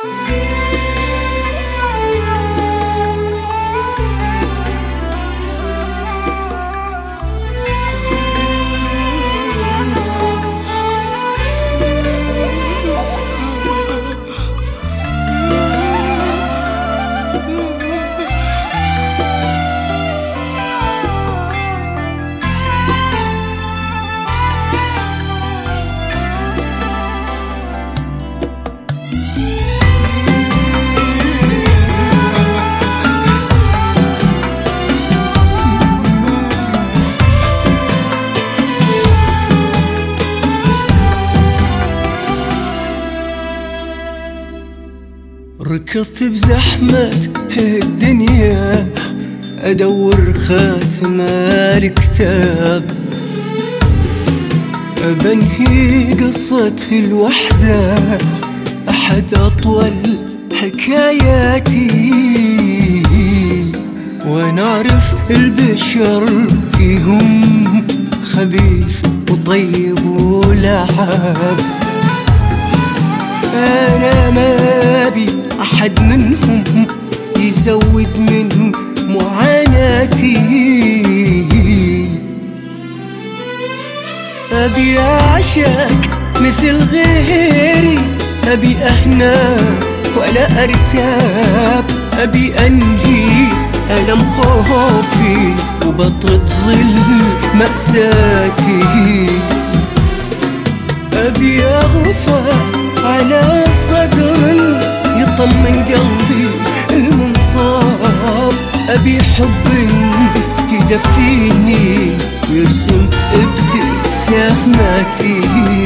ركضت بزحمة الدنيا أدور خاتمة الكتاب، بنهي قصة الوحدة أحد أطول حكاياتي، ونعرف البشر فيهم خبيث وطيب ولعاب. أنا ما أبي أحد منهم يزود من معاناتي، أبي أعشق مثل غيري، أبي أهنى ولا أرتاب، أبي أنهي ألم خوفي وبطرد ظل مأساتي، أبي أغفى على صدر يطمن قلبي المنصاب، أبي حب يدفيني ويرسم ابتساماتي،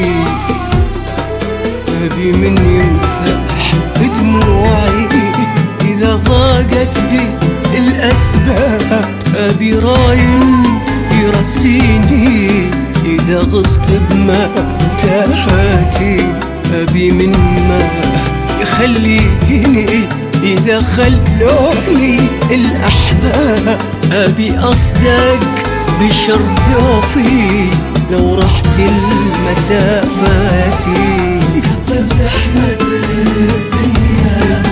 أبي من يمسح بدموعي إذا ضاقت بي الأسباب، أبي رايم يرسيني إذا غصت بمتاهاتي، أبي من ما يخليني إذا خلوني الأحباب، أبي أصدق بشرفي لو رحت المسافات. طيب زحمة الدنيا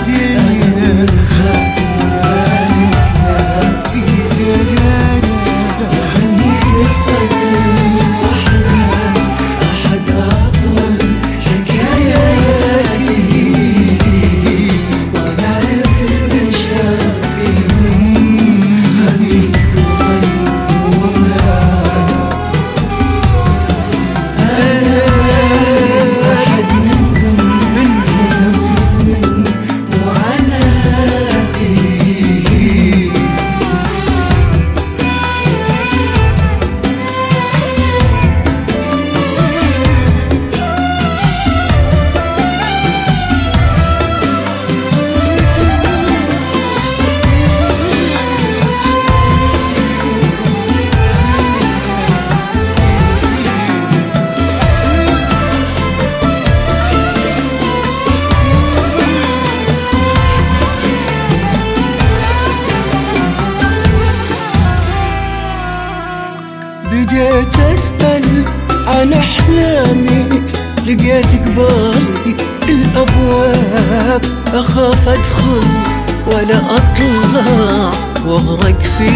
بديت أسأل عن أحلامي، لقيت قبالي الأبواب، أخاف أدخل ولا أطلع وأغرق في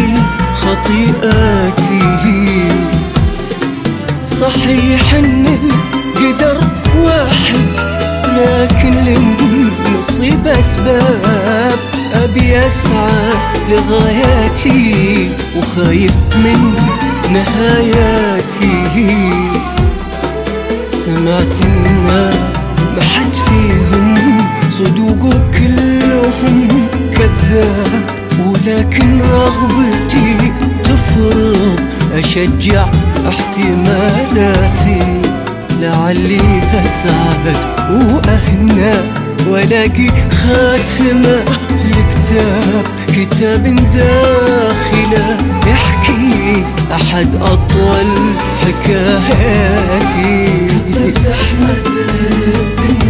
خطيئاتي، صحيح إن القدر واحد لكن للنصيب أسباب، أبي أسعى لغاياتي وخايف من نهاياتي، سمعت إن ما حد فيهم صدوق كلهم كذاب، ولكن رغبتي تفرض أشجع احتمالاتي، لعلي أسعد وأهنى ولاقي خاتمة الكتاب، كتاب داخله يحكي أحد أطول حكاياتي. زحمة